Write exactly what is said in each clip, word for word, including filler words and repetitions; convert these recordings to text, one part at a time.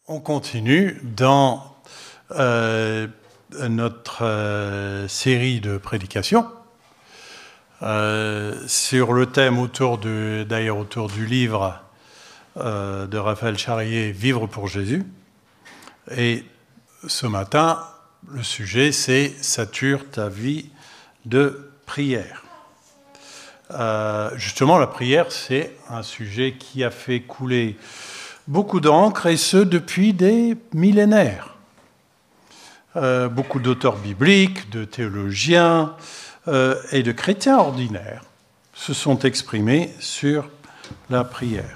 On continue dans euh, notre euh, série de prédications euh, sur le thème autour de, d'ailleurs autour du livre euh, de Raphaël Charrier, « Vivre pour Jésus ». Et ce matin, le sujet, c'est « Sature ta vie de prière ». Euh, justement, la prière, c'est un sujet qui a fait couler beaucoup d'encre, et ce, depuis des millénaires. Euh, beaucoup d'auteurs bibliques, de théologiens euh, et de chrétiens ordinaires se sont exprimés sur la prière.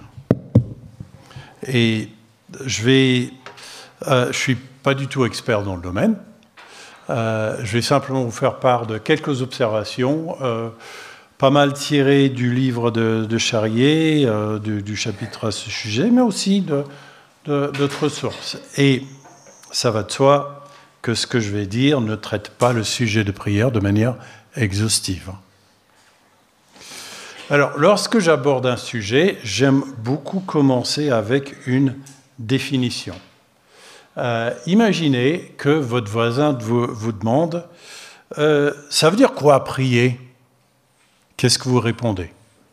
Et je vais... Euh, je ne suis pas du tout expert dans le domaine. Euh, je vais simplement vous faire part de quelques observations euh, pas mal tiré du livre de, de Charrier, euh, du, du chapitre à ce sujet, mais aussi de, de, d'autres sources. Et ça va de soi que ce que je vais dire ne traite pas le sujet de prière de manière exhaustive. Alors, lorsque j'aborde un sujet, j'aime beaucoup commencer avec une définition. Euh, imaginez que votre voisin vous, vous demande euh, « ça veut dire quoi prier ?» Qu'est-ce que vous répondez?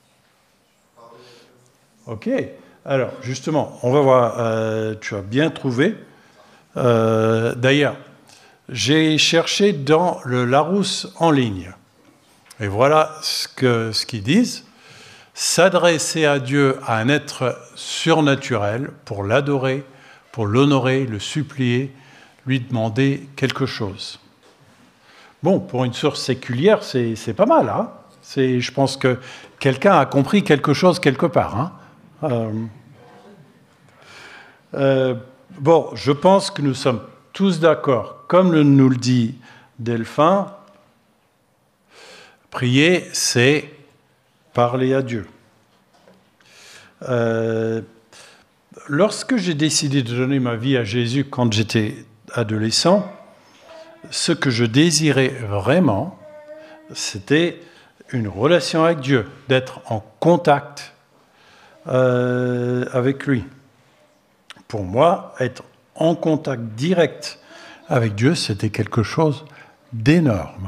Ok. Alors, justement, on va voir. Euh, tu as bien trouvé. Euh, d'ailleurs, j'ai cherché dans le Larousse en ligne. Et voilà ce, que, ce qu'ils disent. S'adresser à Dieu, à un être surnaturel, pour l'adorer, pour l'honorer, le supplier, lui demander quelque chose. Bon, pour une source séculière, c'est, c'est pas mal, hein? C'est, je pense que quelqu'un a compris quelque chose quelque part. Hein. Euh, euh, bon, je pense que nous sommes tous d'accord, comme le, nous le dit Delphin, prier, c'est parler à Dieu. Euh, lorsque j'ai décidé de donner ma vie à Jésus quand j'étais adolescent, ce que je désirais vraiment, c'était une relation avec Dieu, d'être en contact euh, avec lui. Pour moi, être en contact direct avec Dieu, c'était quelque chose d'énorme.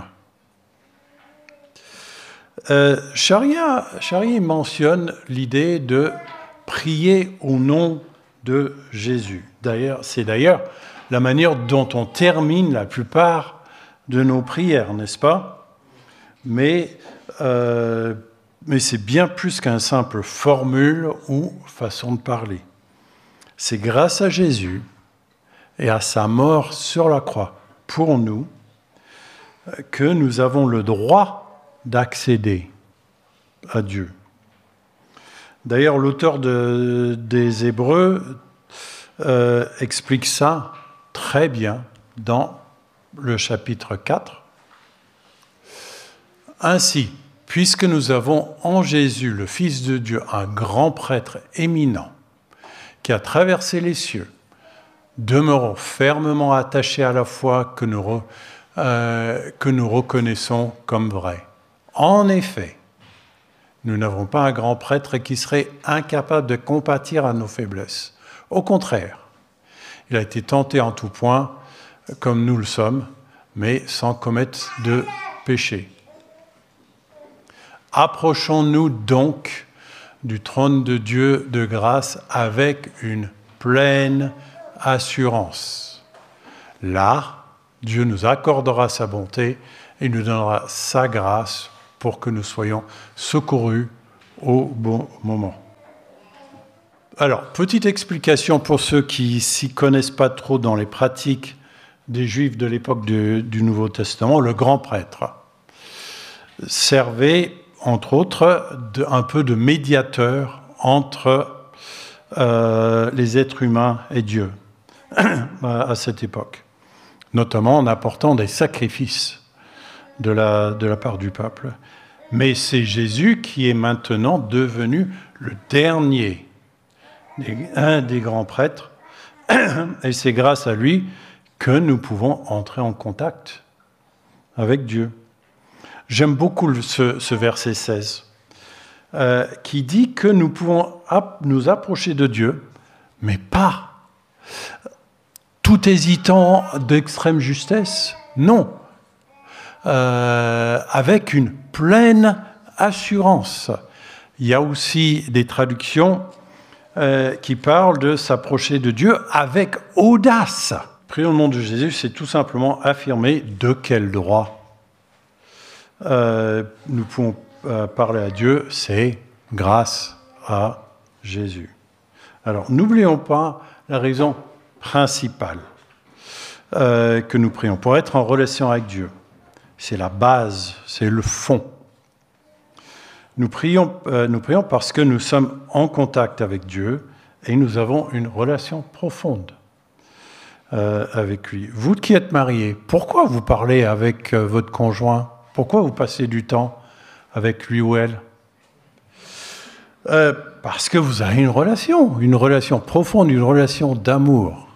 Euh, Charrier, Charrier mentionne l'idée de prier au nom de Jésus. D'ailleurs, c'est d'ailleurs la manière dont on termine la plupart de nos prières, n'est-ce pas? Mais Euh, mais c'est bien plus qu'un simple formule ou façon de parler. C'est grâce à Jésus et à sa mort sur la croix pour nous que nous avons le droit d'accéder à Dieu. D'ailleurs, l'auteur de, des Hébreux euh, explique ça très bien dans le chapitre quatre. Ainsi, puisque nous avons en Jésus, le Fils de Dieu, un grand prêtre éminent qui a traversé les cieux, demeurons fermement attachés à la foi que nous, euh, que nous reconnaissons comme vraie. En effet, nous n'avons pas un grand prêtre qui serait incapable de compatir à nos faiblesses. Au contraire, il a été tenté en tout point, comme nous le sommes, mais sans commettre de péché. Approchons-nous donc du trône de Dieu de grâce avec une pleine assurance. Là, Dieu nous accordera sa bonté et nous donnera sa grâce pour que nous soyons secourus au bon moment. Alors, petite explication pour ceux qui ne s'y connaissent pas trop dans les pratiques des Juifs de l'époque de, du Nouveau Testament. Le grand prêtre servait entre autres, de, un peu de médiateur entre euh, les êtres humains et Dieu à cette époque, notamment en apportant des sacrifices de la, de la part du peuple. Mais c'est Jésus qui est maintenant devenu le dernier, un des grands prêtres, et c'est grâce à lui que nous pouvons entrer en contact avec Dieu. J'aime beaucoup ce, ce verset seize, euh, qui dit que nous pouvons ap- nous approcher de Dieu, mais pas tout hésitant d'extrême justesse? Non. Euh, avec une pleine assurance. Il y a aussi des traductions euh, qui parlent de s'approcher de Dieu avec audace. Prions au nom de Jésus, c'est tout simplement affirmer de quel droit euh, nous pouvons euh, parler à Dieu, c'est grâce à Jésus. Alors, n'oublions pas la raison principale euh, que nous prions pour être en relation avec Dieu. C'est la base, c'est le fond. Nous prions, euh, nous prions parce que nous sommes en contact avec Dieu et nous avons une relation profonde euh, avec lui. Vous qui êtes mariés, pourquoi vous parlez avec euh, votre conjoint? Pourquoi vous passez du temps avec lui ou elle? euh, Parce que vous avez une relation, une relation profonde, une relation d'amour.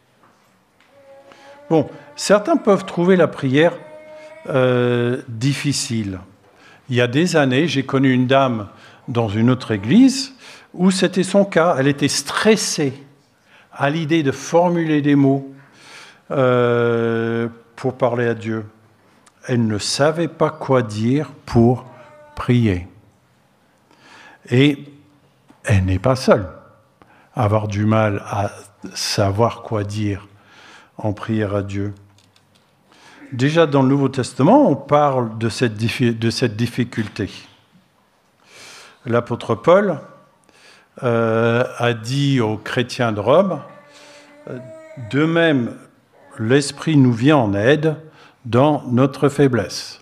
Bon, certains peuvent trouver la prière euh, difficile. Il y a des années, j'ai connu une dame dans une autre église où c'était son cas. Elle était stressée à l'idée de formuler des mots euh, pour parler à Dieu. Elle ne savait pas quoi dire pour prier. Et elle n'est pas seule à avoir du mal à savoir quoi dire en prière à Dieu. Déjà dans le Nouveau Testament, on parle de cette, de cette difficulté. L'apôtre Paul euh, a dit aux chrétiens de Rome, « De même, l'Esprit nous vient en aide dans notre faiblesse.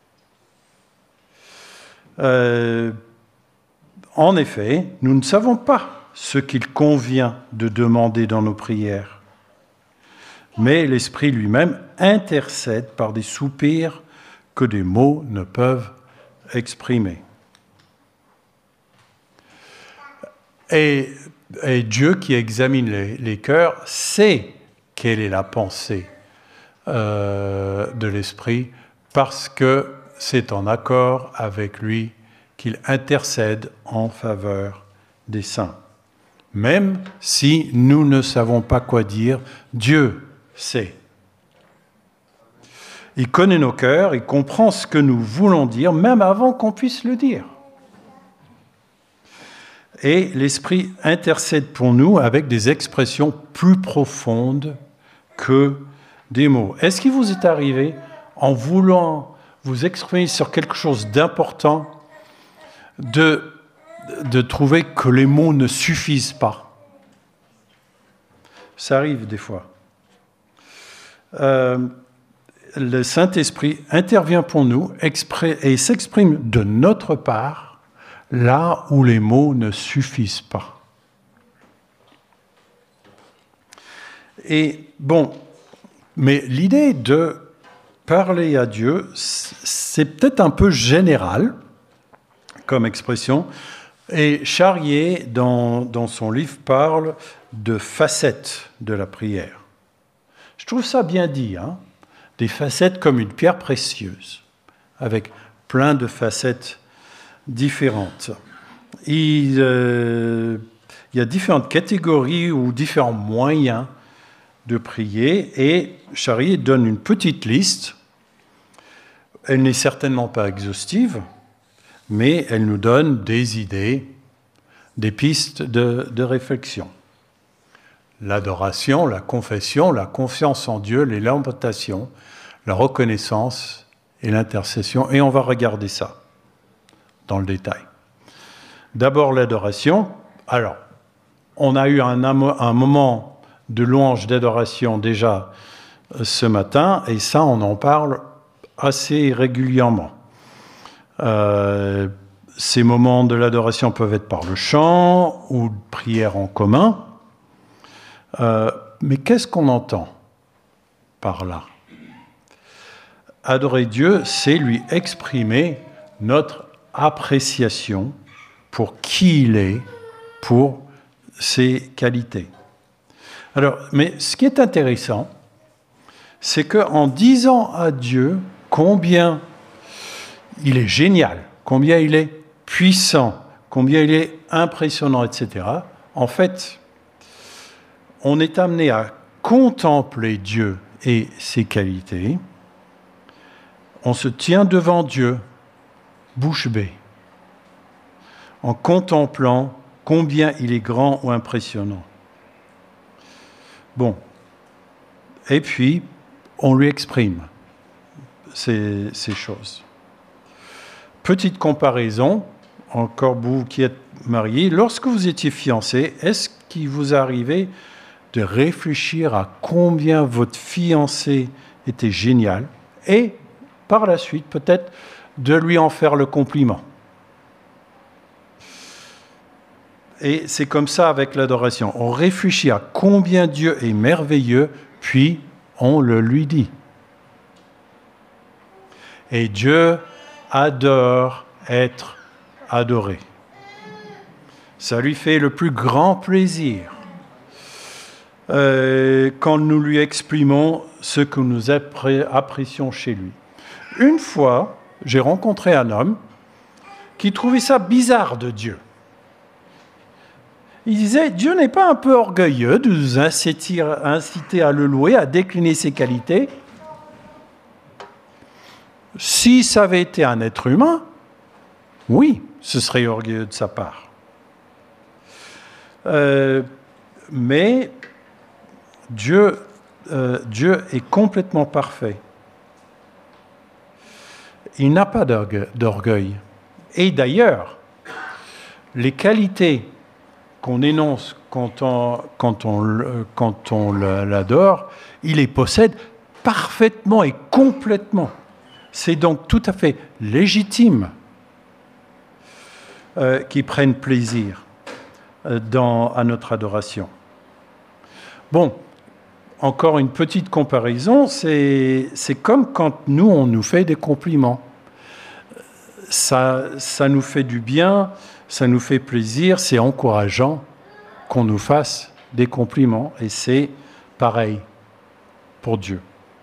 Euh, » En effet, nous ne savons pas ce qu'il convient de demander dans nos prières. Mais l'Esprit lui-même intercède par des soupirs que des mots ne peuvent exprimer. Et, et Dieu qui examine les, les cœurs sait quelle est la pensée euh, de l'Esprit parce que c'est en accord avec lui qu'il intercède en faveur des saints. Même si nous ne savons pas quoi dire, Dieu sait. Il connaît nos cœurs, il comprend ce que nous voulons dire, même avant qu'on puisse le dire. Et l'Esprit intercède pour nous avec des expressions plus profondes que des mots. Est-ce qu'il vous est arrivé, en voulant vous exprimer sur quelque chose d'important, de, de trouver que les mots ne suffisent pas? Ça arrive des fois. Euh, le Saint-Esprit intervient pour nous exprès, et s'exprime de notre part là où les mots ne suffisent pas. Et bon, mais l'idée de parler à Dieu, c'est peut-être un peu général comme expression. Et Charrier, dans, dans son livre, parle de facettes de la prière. Je trouve ça bien dit, hein, des facettes comme une pierre précieuse, avec plein de facettes différentes. Il, euh, il y a différentes catégories ou différents moyens de prier, et Charrier donne une petite liste. Elle n'est certainement pas exhaustive, mais elle nous donne des idées, des pistes de, de réflexion. L'adoration, la confession, la confiance en Dieu, les lamentations, la reconnaissance et l'intercession. Et on va regarder ça dans le détail. D'abord l'adoration. Alors, on a eu un, un moment de louange d'adoration déjà ce matin, et ça, on en parle assez régulièrement. Euh, ces moments de l'adoration peuvent être par le chant ou de prière en commun. Euh, mais qu'est-ce qu'on entend par là? Adorer Dieu, c'est lui exprimer notre appréciation pour qui il est, pour ses qualités. Alors, mais ce qui est intéressant, c'est qu'en disant à Dieu combien il est génial, combien il est puissant, combien il est impressionnant, et cetera, en fait, on est amené à contempler Dieu et ses qualités, on se tient devant Dieu, bouche bée, en contemplant combien il est grand ou impressionnant. Bon, et puis on lui exprime ces, ces choses. Petite comparaison, encore vous qui êtes mariés, lorsque vous étiez fiancés, est-ce qu'il vous arrivait de réfléchir à combien votre fiancé était génial et par la suite peut-être de lui en faire le compliment? Et c'est comme ça avec l'adoration. On réfléchit à combien Dieu est merveilleux, puis on le lui dit. Et Dieu adore être adoré. Ça lui fait le plus grand plaisir euh, quand nous lui exprimons ce que nous apprécions chez lui. Une fois, j'ai rencontré un homme qui trouvait ça bizarre de Dieu. Il disait, Dieu n'est pas un peu orgueilleux de nous inciter, inciter à le louer, à décliner ses qualités. Si ça avait été un être humain, oui, ce serait orgueilleux de sa part. Euh, mais Dieu, euh, Dieu est complètement parfait. Il n'a pas d'orgueil. Et d'ailleurs, les qualités qu'on énonce quand on, quand on, quand on l'adore, il les possède parfaitement et complètement. C'est donc tout à fait légitime euh, qu'il prenne plaisir dans, à notre adoration. Bon, encore une petite comparaison, c'est, c'est comme quand nous, on nous fait des compliments. Ça, ça nous fait du bien, ça nous fait plaisir, c'est encourageant qu'on nous fasse des compliments, et c'est pareil pour Dieu.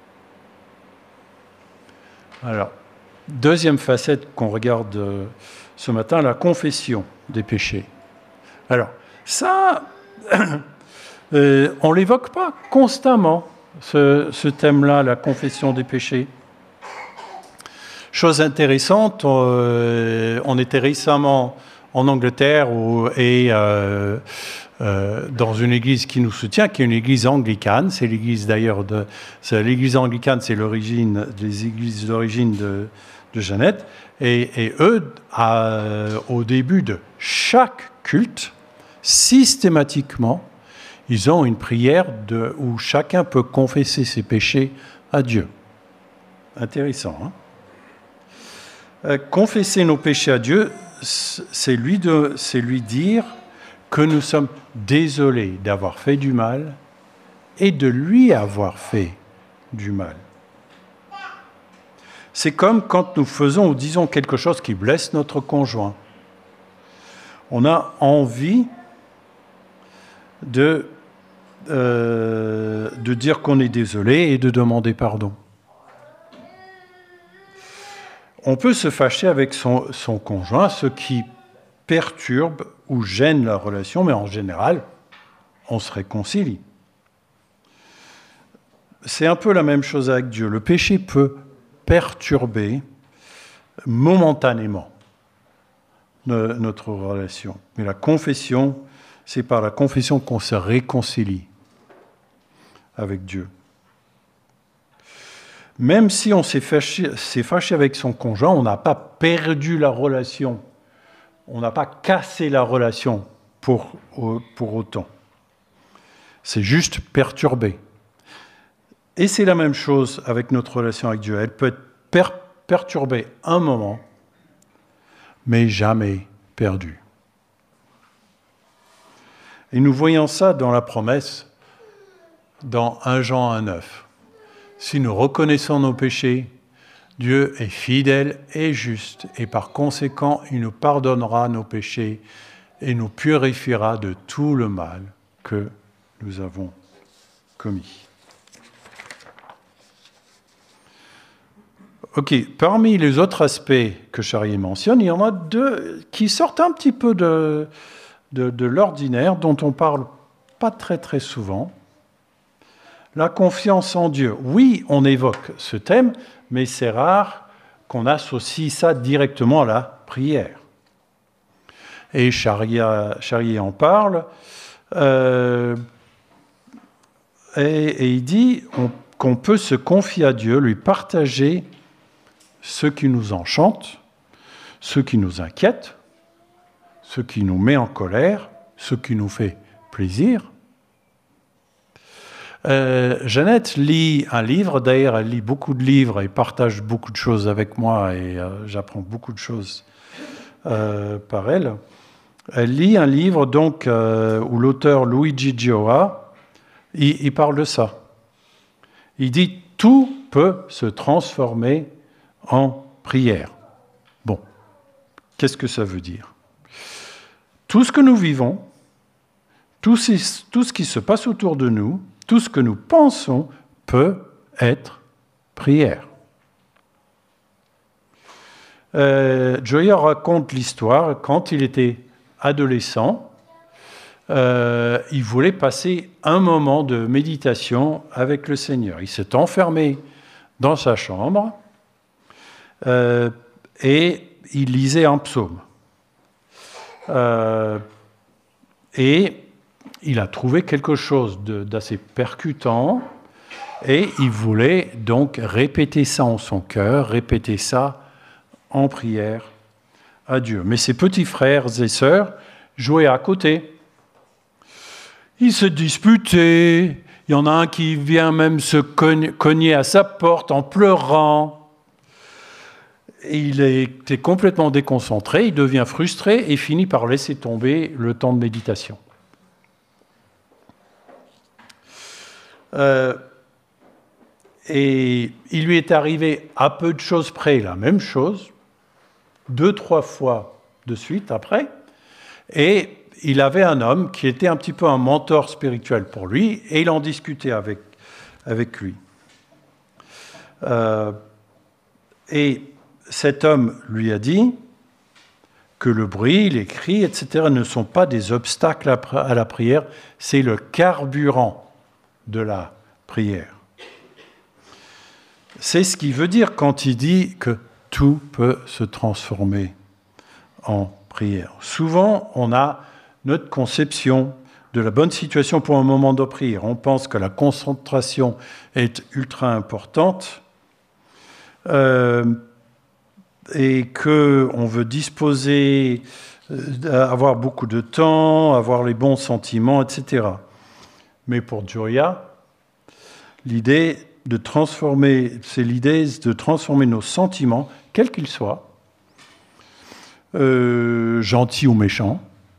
Alors, deuxième facette qu'on regarde ce matin, la confession des péchés. Alors, ça, euh, on ne l'évoque pas constamment, ce, ce thème-là, la confession des péchés. Chose intéressante, euh, on était récemment en Angleterre où, et euh, euh, dans une église qui nous soutient, qui est une église anglicane. C'est l'église d'ailleurs de, c'est l'église anglicane, c'est l'origine des églises d'origine de, de Jeannette. Et, et eux, à, au début de chaque culte, systématiquement, ils ont une prière de, où chacun peut confesser ses péchés à Dieu. Intéressant, hein? Euh, confesser nos péchés à Dieu, c'est lui, de, c'est lui dire que nous sommes désolés d'avoir fait du mal et de lui avoir fait du mal. C'est comme quand nous faisons ou disons quelque chose qui blesse notre conjoint. On a envie de, euh, de dire qu'on est désolé et de demander pardon. On peut se fâcher avec son, son conjoint, ce qui perturbe ou gêne la relation, mais en général, on se réconcilie. C'est un peu la même chose avec Dieu. Le péché peut perturber momentanément notre relation. Mais la confession, c'est par la confession qu'on se réconcilie avec Dieu. Même si on s'est fâché, s'est fâché avec son conjoint, on n'a pas perdu la relation. On n'a pas cassé la relation pour, pour autant. C'est juste perturbé. Et c'est la même chose avec notre relation avec Dieu. Elle peut être per- perturbée un moment, mais jamais perdue. Et nous voyons ça dans la promesse, dans un Jean un neuf. Si nous reconnaissons nos péchés, Dieu est fidèle et juste, et par conséquent, il nous pardonnera nos péchés et nous purifiera de tout le mal que nous avons commis. Ok, parmi les autres aspects que Charrier mentionne, il y en a deux qui sortent un petit peu de, de, de l'ordinaire, dont on ne parle pas très très souvent. la confiance en Dieu. Oui, on évoque ce thème, mais c'est rare qu'on associe ça directement à la prière. Et Charrier, Charrier en parle, euh, et, et il dit on, qu'on peut se confier à Dieu, lui partager ce qui nous enchante, ce qui nous inquiète, ce qui nous met en colère, ce qui nous fait plaisir. Euh, Jeannette lit un livre, d'ailleurs elle lit beaucoup de livres et partage beaucoup de choses avec moi et euh, j'apprends beaucoup de choses euh, par elle. Elle lit un livre donc euh, où l'auteur Luigi Gioa, il, il parle de ça. Il dit « Tout peut se transformer en prière ». Bon, qu'est-ce que ça veut dire ? Tout ce que nous vivons, tout ce, tout ce qui se passe autour de nous, tout ce que nous pensons peut être prière. Euh, Gioia raconte l'histoire quand il était adolescent. Euh, il voulait passer un moment de méditation avec le Seigneur. Il s'est enfermé dans sa chambre euh, et il lisait un psaume. Euh, et il a trouvé quelque chose de, d'assez percutant et il voulait donc répéter ça en son cœur, répéter ça en prière à Dieu. Mais ses petits frères et sœurs jouaient à côté. Ils se disputaient. Il y en a un qui vient même se cogner à sa porte en pleurant. Et il était complètement déconcentré, il devient frustré et finit par laisser tomber le temps de méditation. Euh, et il lui est arrivé à peu de choses près la même chose, deux, trois fois de suite après, et il avait un homme qui était un petit peu un mentor spirituel pour lui, et il en discutait avec, avec lui. Euh, et cet homme lui a dit que le bruit, les cris, et cetera ne sont pas des obstacles à la prière, c'est le carburant de la prière. C'est ce qu'il veut dire quand il dit que tout peut se transformer en prière. Souvent, on a notre conception de la bonne situation pour un moment de prière. On pense que la concentration est ultra importante euh, et qu'on veut disposer, euh, avoir beaucoup de temps, avoir les bons sentiments, et cetera. Mais pour Gioia, l'idée de transformer, c'est l'idée de transformer nos sentiments, quels qu'ils soient, euh, gentils ou méchants,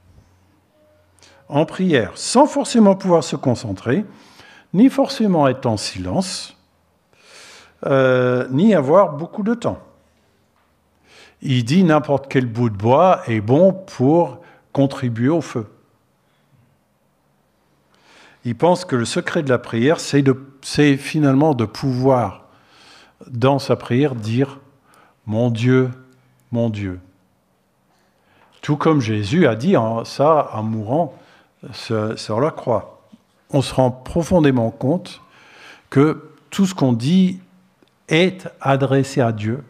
en prière, sans forcément pouvoir se concentrer, ni forcément être en silence, euh, ni avoir beaucoup de temps. Il dit n'importe quel bout de bois est bon pour contribuer au feu. Il pense que le secret de la prière, c'est, de, c'est finalement de pouvoir, dans sa prière, dire « Mon Dieu, mon Dieu ». Tout comme Jésus a dit ça en mourant sur la croix. On se rend profondément compte que tout ce qu'on dit est adressé à Dieu,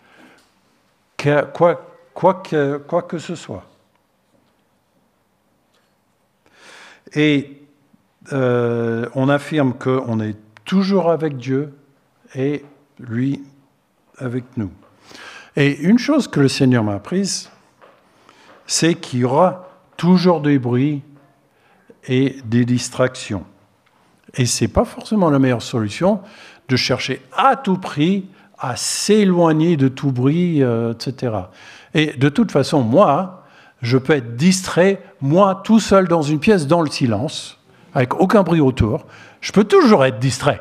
quoi, quoi, que, quoi que ce soit. Et Euh, on affirme qu'on est toujours avec Dieu et lui avec nous. Et une chose que le Seigneur m'a apprise, c'est qu'il y aura toujours des bruits et des distractions. Et ce n'est pas forcément la meilleure solution de chercher à tout prix à s'éloigner de tout bruit, euh, et cetera. Et de toute façon, moi, je peux être distrait, moi, tout seul dans une pièce, dans le silence, avec aucun bruit autour, je peux toujours être distrait.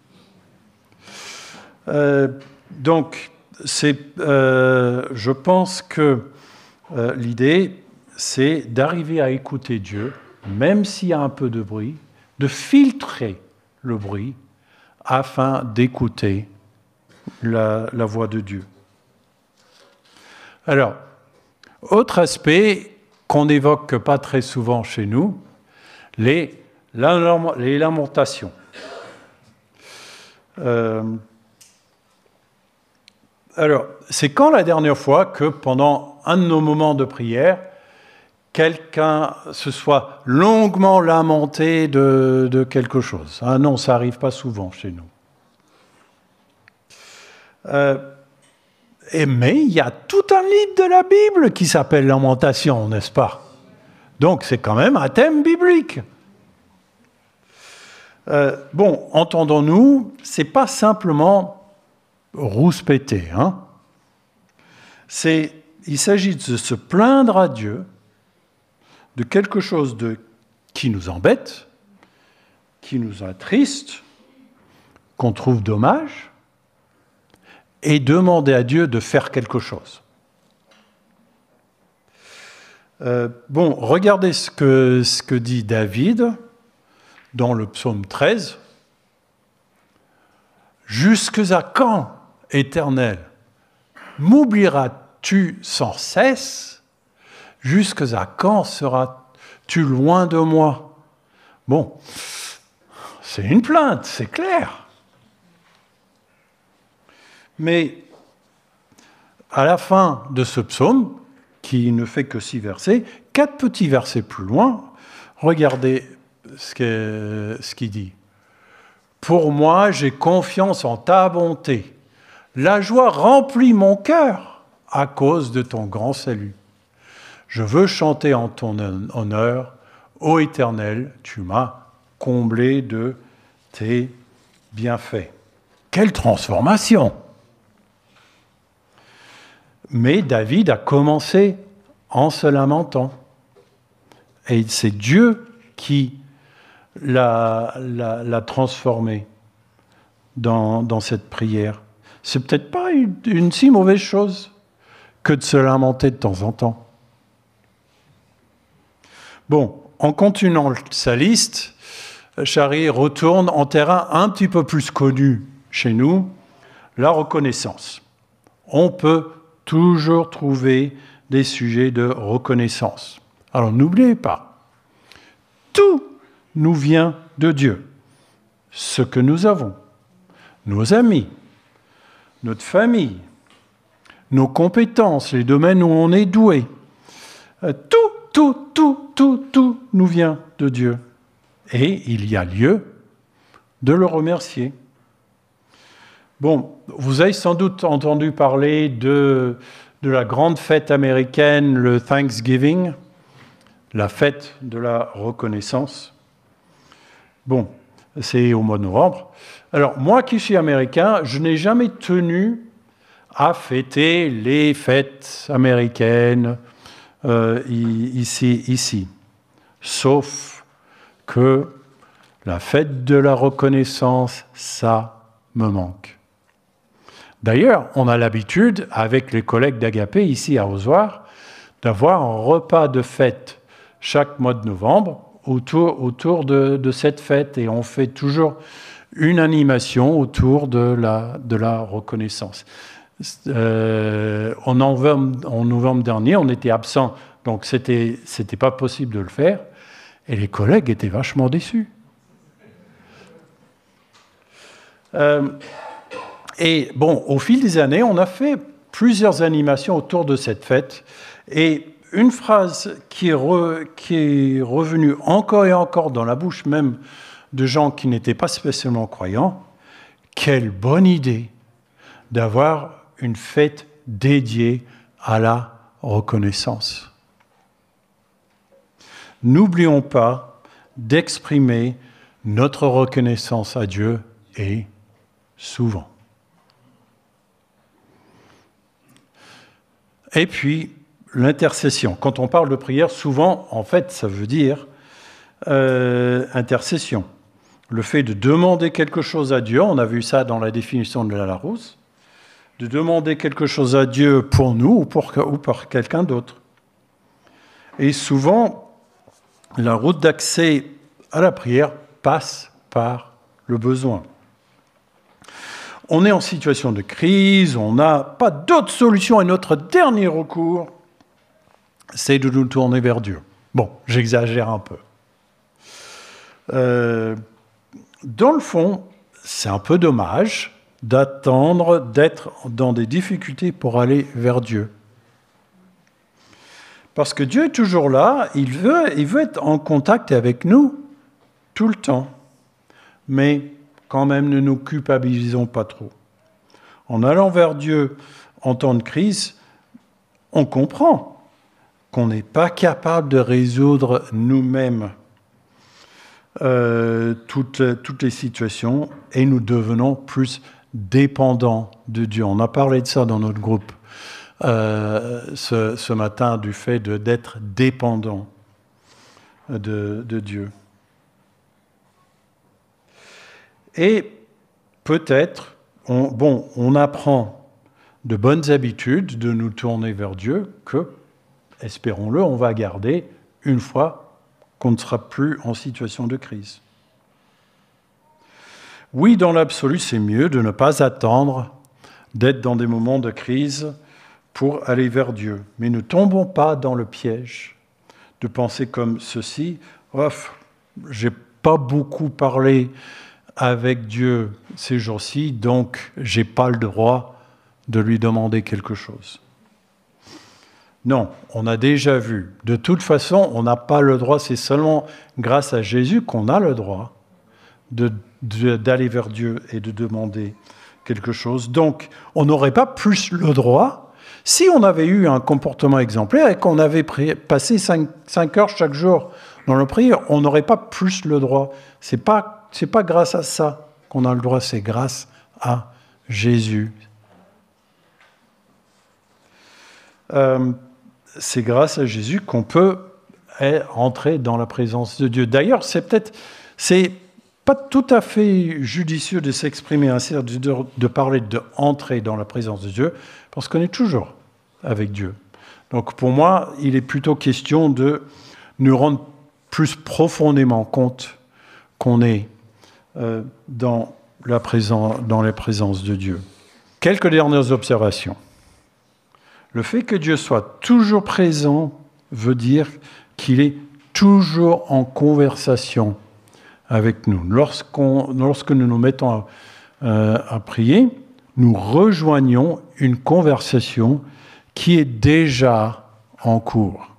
Euh, donc, c'est, euh, je pense que euh, l'idée, c'est d'arriver à écouter Dieu, même s'il y a un peu de bruit, de filtrer le bruit, afin d'écouter la, la voix de Dieu. Alors, autre aspect qu'on n'évoque pas très souvent chez nous, les les lamentations. Euh, alors, c'est quand la dernière fois que pendant un de nos moments de prière, quelqu'un se soit longuement lamenté de, de quelque chose? Ah non, ça n'arrive pas souvent chez nous. Euh, et, mais il y a tout un livre de la Bible qui s'appelle Lamentation, n'est-ce pas? Donc c'est quand même un thème biblique. Euh, bon, entendons-nous, c'est pas simplement rouspéter, hein. C'est, il s'agit de se plaindre à Dieu de quelque chose de, qui nous embête, qui nous attriste, qu'on trouve dommage, et demander à Dieu de faire quelque chose. Euh, bon, regardez ce que, ce que dit David dans le psaume treize. « Jusque à quand, Éternel, m'oublieras-tu sans cesse? Jusque à quand seras-tu loin de moi ?» Bon, c'est une plainte, c'est clair. Mais à la fin de ce psaume, qui ne fait que six versets, quatre petits versets plus loin, regardez ce, que, ce qu'il dit. « Pour moi, j'ai confiance en ta bonté. La joie remplit mon cœur à cause de ton grand salut. Je veux chanter en ton honneur. Ô Éternel, tu m'as comblé de tes bienfaits. » Quelle transformation! Mais David a commencé en se lamentant. Et c'est Dieu qui l'a, l'a, l'a transformé dans, dans cette prière. C'est peut-être pas une, une si mauvaise chose que de se lamenter de temps en temps. Bon, en continuant sa liste, Charry retourne en terrain un petit peu plus connu chez nous, la reconnaissance. On peut toujours trouver des sujets de reconnaissance. Alors n'oubliez pas, tout nous vient de Dieu. Ce que nous avons, nos amis, notre famille, nos compétences, les domaines où on est doué, tout, tout, tout, tout, tout nous vient de Dieu. Et il y a lieu de le remercier. Bon, vous avez sans doute entendu parler de, de la grande fête américaine, le Thanksgiving, la fête de la reconnaissance. Bon, c'est au mois de novembre. Alors, moi qui suis américain, je n'ai jamais tenu à fêter les fêtes américaines euh, ici, ici, sauf que la fête de la reconnaissance, ça me manque. D'ailleurs, on a l'habitude, avec les collègues d'Agapé ici à Ozoir, d'avoir un repas de fête chaque mois de novembre autour, autour de, de cette fête. Et on fait toujours une animation autour de la, de la reconnaissance. Euh, en, novembre, en novembre dernier, on était absent, donc c'était, c'était pas possible de le faire. Et les collègues étaient vachement déçus. Euh, Et bon, au fil des années, on a fait plusieurs animations autour de cette fête. Et une phrase qui est, re, qui est revenue encore et encore dans la bouche même de gens qui n'étaient pas spécialement croyants, quelle bonne idée d'avoir une fête dédiée à la reconnaissance. N'oublions pas d'exprimer notre reconnaissance à Dieu et souvent. Et puis, l'intercession. Quand on parle de prière, souvent, en fait, ça veut dire euh, intercession. Le fait de demander quelque chose à Dieu, on a vu ça dans la définition de la Larousse, de demander quelque chose à Dieu pour nous ou pour, ou pour quelqu'un d'autre. Et souvent, la route d'accès à la prière passe par le besoin. On est en situation de crise, on n'a pas d'autre solution et notre dernier recours, c'est de nous tourner vers Dieu. Bon, j'exagère un peu. Euh, dans le fond, c'est un peu dommage d'attendre d'être dans des difficultés pour aller vers Dieu. Parce que Dieu est toujours là, il veut, il veut être en contact avec nous tout le temps. Mais quand même, ne nous culpabilisons pas trop. En allant vers Dieu en temps de crise, on comprend qu'on n'est pas capable de résoudre nous-mêmes euh, toutes, toutes les situations et nous devenons plus dépendants de Dieu. On a parlé de ça dans notre groupe euh, ce, ce matin, du fait de, d'être dépendant de, de Dieu. Et peut-être, on, bon, on apprend de bonnes habitudes de nous tourner vers Dieu que, espérons-le, on va garder une fois qu'on ne sera plus en situation de crise. Oui, dans l'absolu, c'est mieux de ne pas attendre d'être dans des moments de crise pour aller vers Dieu. Mais ne tombons pas dans le piège de penser comme ceci. Oh, j'ai pas beaucoup parlé avec Dieu ces jours-ci, donc j'ai pas le droit de lui demander quelque chose. Non, on a déjà vu. De toute façon, on n'a pas le droit, c'est seulement grâce à Jésus qu'on a le droit de, de, d'aller vers Dieu et de demander quelque chose. Donc, on n'aurait pas plus le droit si on avait eu un comportement exemplaire et qu'on avait pris, passé cinq, cinq heures chaque jour dans la prière, on n'aurait pas plus le droit. C'est pas, c'est pas grâce à ça qu'on a le droit, c'est grâce à Jésus. Euh, c'est grâce à Jésus qu'on peut entrer dans la présence de Dieu. D'ailleurs, c'est peut-être, c'est pas tout à fait judicieux de s'exprimer ainsi, de, de parler de entrer dans la présence de Dieu, parce qu'on est toujours avec Dieu. Donc pour moi, il est plutôt question de nous rendre plus profondément compte qu'on est euh, dans la présence, dans la présence de Dieu. Quelques dernières observations. Le fait que Dieu soit toujours présent veut dire qu'il est toujours en conversation avec nous. Lorsqu'on, lorsque nous nous mettons à, euh, à prier, nous rejoignons une conversation qui est déjà en cours.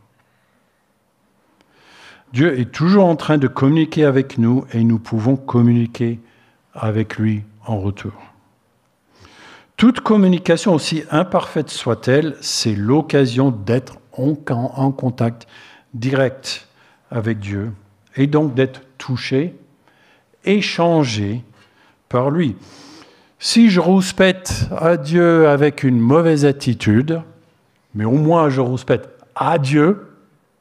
Dieu est toujours en train de communiquer avec nous et nous pouvons communiquer avec lui en retour. Toute communication, aussi imparfaite soit-elle, c'est l'occasion d'être en, en contact direct avec Dieu et donc d'être touché et changé par lui. Si je rouspète à Dieu avec une mauvaise attitude, mais au moins je rouspète à Dieu,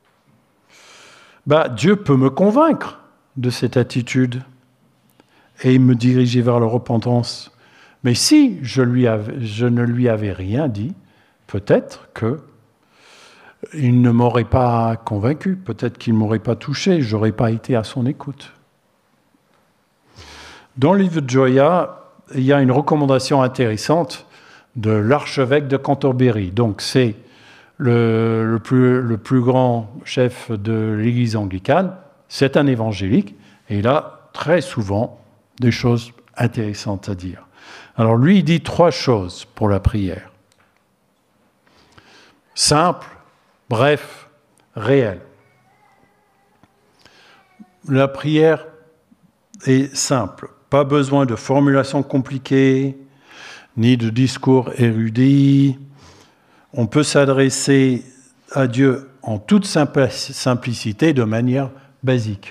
bah, Dieu peut me convaincre de cette attitude et me diriger vers la repentance. Mais si je, lui avais, je ne lui avais rien dit, peut-être qu'il ne m'aurait pas convaincu, peut-être qu'il ne m'aurait pas touché, je n'aurais pas été à son écoute. Dans le livre de Joya, il y a une recommandation intéressante de l'archevêque de Canterbury. Donc c'est le, le, plus, le plus grand chef de l'Église anglicane, c'est un évangélique, et il a très souvent des choses intéressantes à dire. Alors lui, il dit trois choses pour la prière. Simple, bref, réel. La prière est simple. Pas besoin de formulations compliquées, ni de discours érudits. On peut s'adresser à Dieu en toute simplicité, de manière basique.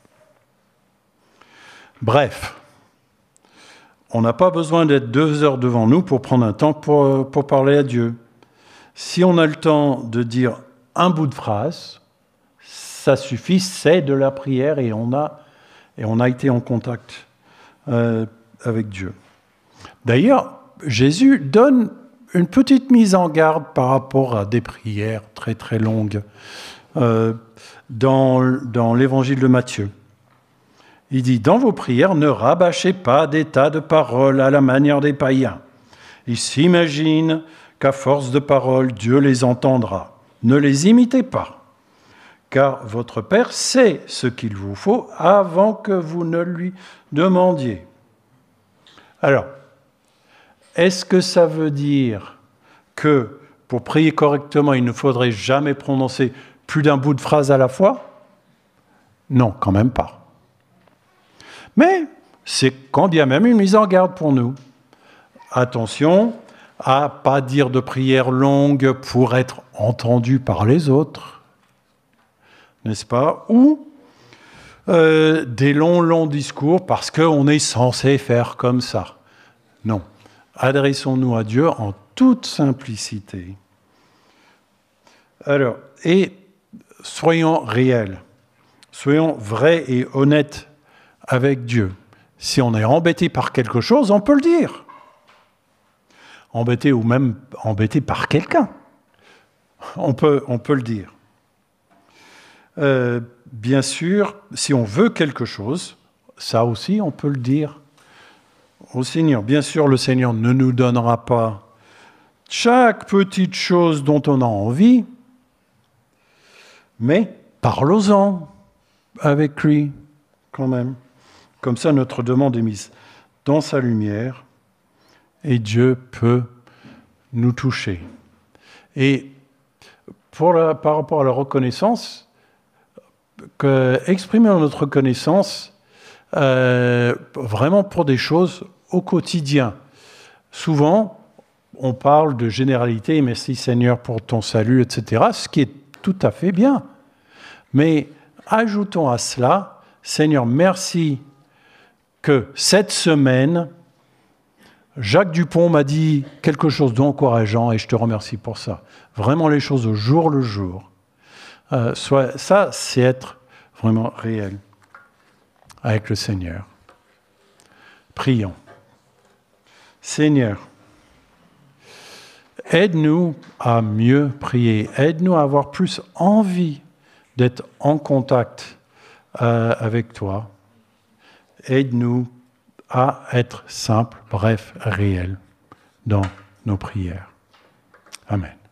Bref. On n'a pas besoin d'être deux heures devant nous pour prendre un temps pour, pour parler à Dieu. Si on a le temps de dire un bout de phrase, ça suffit, c'est de la prière et on a, et on a été en contact euh, avec Dieu. D'ailleurs, Jésus donne une petite mise en garde par rapport à des prières très très longues euh, dans, dans l'évangile de Matthieu. Il dit, dans vos prières, ne rabâchez pas des tas de paroles à la manière des païens. Ils s'imaginent qu'à force de paroles, Dieu les entendra. Ne les imitez pas, car votre Père sait ce qu'il vous faut avant que vous ne lui demandiez. Alors, est-ce que ça veut dire que pour prier correctement, il ne faudrait jamais prononcer plus d'un bout de phrase à la fois? Non, quand même pas. Mais c'est quand bien même une mise en garde pour nous. Attention à ne pas dire de prières longues pour être entendu par les autres, n'est-ce pas? Ou euh, des longs, longs discours parce qu'on est censé faire comme ça. Non. Adressons-nous à Dieu en toute simplicité. Alors, et soyons réels, soyons vrais et honnêtes avec Dieu. Si on est embêté par quelque chose, on peut le dire. Embêté ou même embêté par quelqu'un, on peut, on peut le dire. Euh, bien sûr, si on veut quelque chose, ça aussi, on peut le dire au Seigneur. Bien sûr, le Seigneur ne nous donnera pas chaque petite chose dont on a envie, mais parlons-en avec lui, quand même. Comme ça, notre demande est mise dans sa lumière et Dieu peut nous toucher. Et pour la, par rapport à la reconnaissance, que, exprimer notre reconnaissance euh, vraiment pour des choses au quotidien. Souvent, on parle de généralité, merci Seigneur pour ton salut, et cetera, ce qui est tout à fait bien. Mais ajoutons à cela, Seigneur, merci que cette semaine, Jacques Dupont m'a dit quelque chose d'encourageant et je te remercie pour ça. Vraiment les choses au jour le jour. Euh, soit, ça, c'est être vraiment réel avec le Seigneur. Prions. Seigneur, aide-nous à mieux prier. Aide-nous à avoir plus envie d'être en contact euh, avec toi. Aide-nous à être simple, bref, réel dans nos prières. Amen.